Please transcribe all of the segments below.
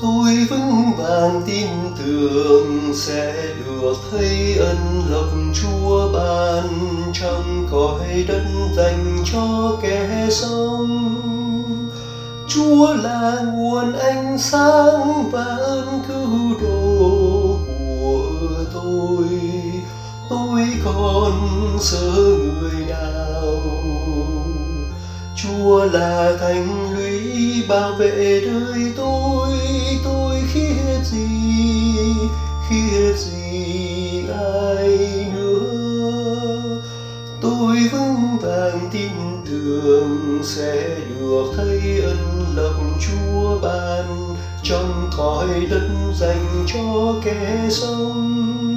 Tôi vững vàng tin tưởng sẽ được thấy ân lộc Chúa ban trong cõi đất dành cho kẻ sống. Chúa là nguồn ánh sáng và ơn cứu độ của tôi còn sợ người nào. Chúa là thành lũy bảo vệ đời tôi khiết gì ai nữa. Tôi vững vàng tin tưởng sẽ được thấy ân lộc Chúa ban trong cõi đất dành cho kẻ sống.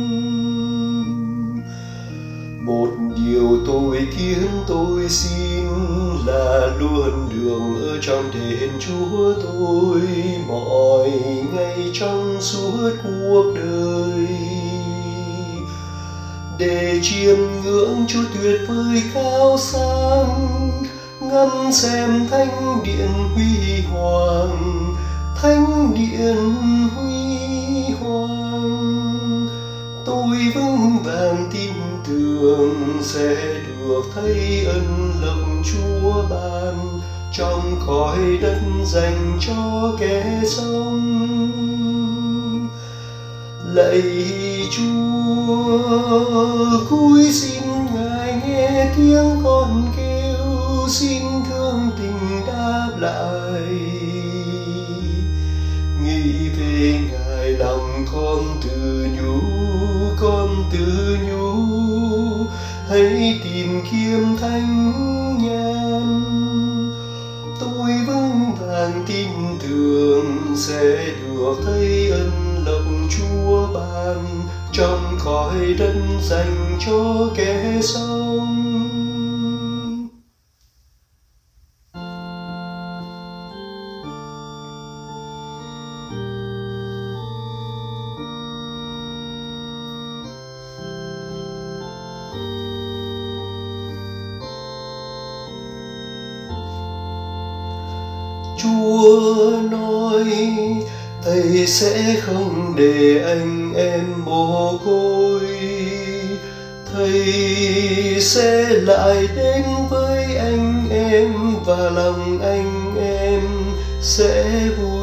Một điều tôi kiến tôi xin là luôn đường ở trong đền Chúa tôi mọi ngày trong suốt cuộc đời, để chiêm ngưỡng Chúa tuyệt vời cao sang, ngắm xem thánh điện huy hoàng, thánh điện huy hoàng. Tôi vững vàng tin tưởng sẽ được thấy ân lộc Chúa ban trong cõi đất dành cho kẻ sống. Lạy Chúa, cúi xin Ngài nghe tiếng con kêu, xin thương tình đáp lại. Nghĩ về Ngài lòng con tự nhủ, hãy tìm kiếm thánh nhân. Tôi vững vàng tin tưởng sẽ được thấy ân lộc Chúa ban trong cõi đất dành cho kẻ sống. Chúa nói Thầy sẽ không để anh em mồ côi, Thầy sẽ lại đến với anh em và lòng anh em sẽ vui.